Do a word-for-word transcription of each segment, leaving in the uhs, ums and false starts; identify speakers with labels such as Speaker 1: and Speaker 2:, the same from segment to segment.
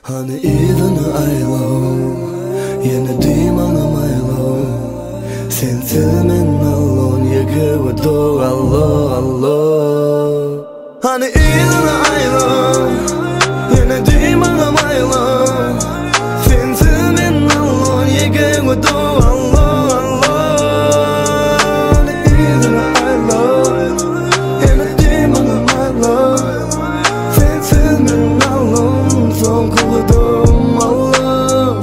Speaker 1: Hani idini aylo, yine diyim anlamaylo. Sensiz men allon yeke ve do allo allo. Hani idini aylo, yine diyim anlamaylo. Sensiz men allon yeke ve do allo allo. Hani idini aylo, yine diyim anlamaylo. Sensiz men allon son kuvvetim Allah.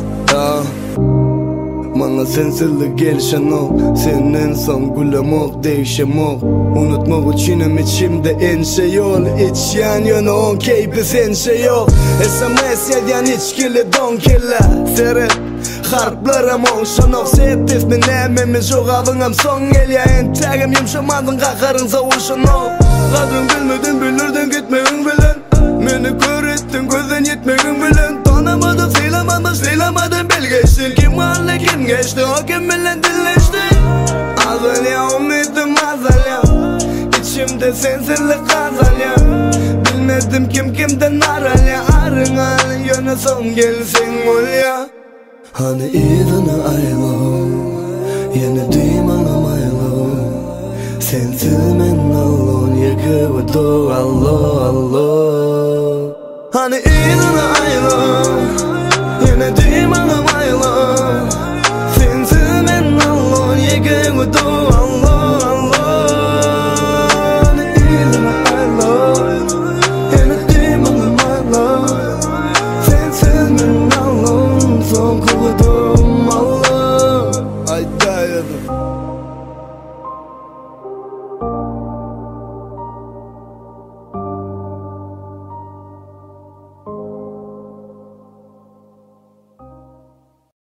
Speaker 1: Bana sensizlik gelişen ol, senin son gülüm ol, değişem ol. Unutmak içinim içimde en şey ol. İç yan yana on keyfi sen şey ol. S M S yedyan içkili don killa seret harplarım olşan ol. Settif min ememi joğalınım son gel ya. Entagim yumşamadın kakarın savuşan ol. Kadın bilmedin bilirdin gitmeyin bilen. Meni kör ettin gözden yetmeyin bilen. Tanımadın saylamadın saylamadın belgeçtin. Kim haline kim geçti o kim bilen dilleşti. Azal ya ümidim azal ya. İçimde sensizlik azal ya. Bilmedim kim kimden aral ya. Arın al yöne son gelsin ol ya. Hani idini aylo, yine diyim anlamaylo. Sensiz men allon yeke ve do allo allo. Hani idini aylo,